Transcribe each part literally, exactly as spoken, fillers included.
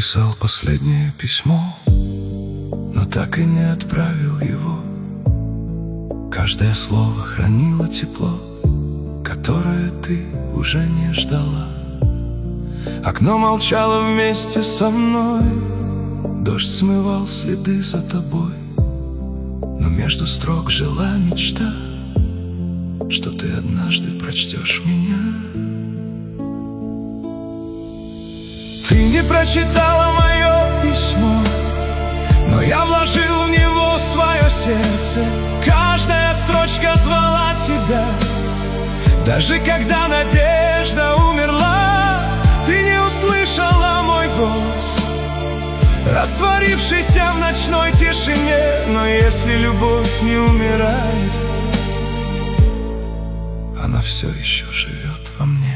написал последнее письмо, но так и не отправил его. Каждое слово хранило тепло, которое ты уже не ждала. Окно молчало вместе со мной, дождь смывал следы за тобой, но между строк жила мечта, что ты однажды прочтешь меня. Ты не прочитала мое письмо, но я вложил в него свое сердце. Каждая строчка звала тебя. Даже когда надежда умерла, ты не услышала мой голос, растворившийся в ночной тишине. Но если любовь не умирает, она все еще живет во мне.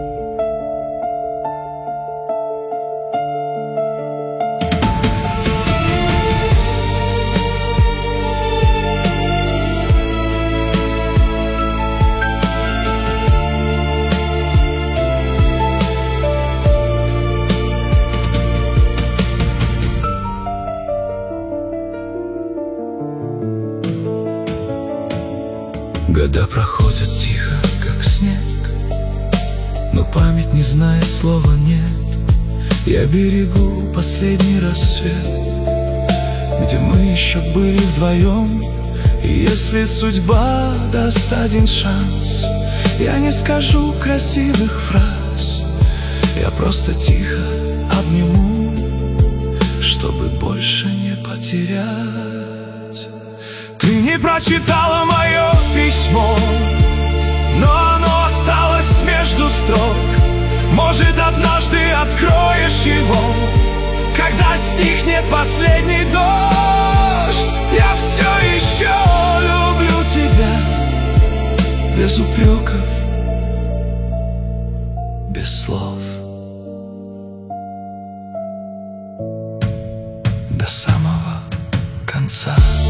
Года проходят тихо, как снег, но память не знает слова «нет». Я берегу последний рассвет, где мы еще были вдвоем. И если судьба даст один шанс, я не скажу красивых фраз, я просто тихо обниму, чтобы больше не потерять. Ты не прочитала мое письмо, но оно осталось между строк. Может, однажды откроешь его, когда стихнет последний дождь. Я все еще люблю тебя, без упреков, без слов, до самого конца.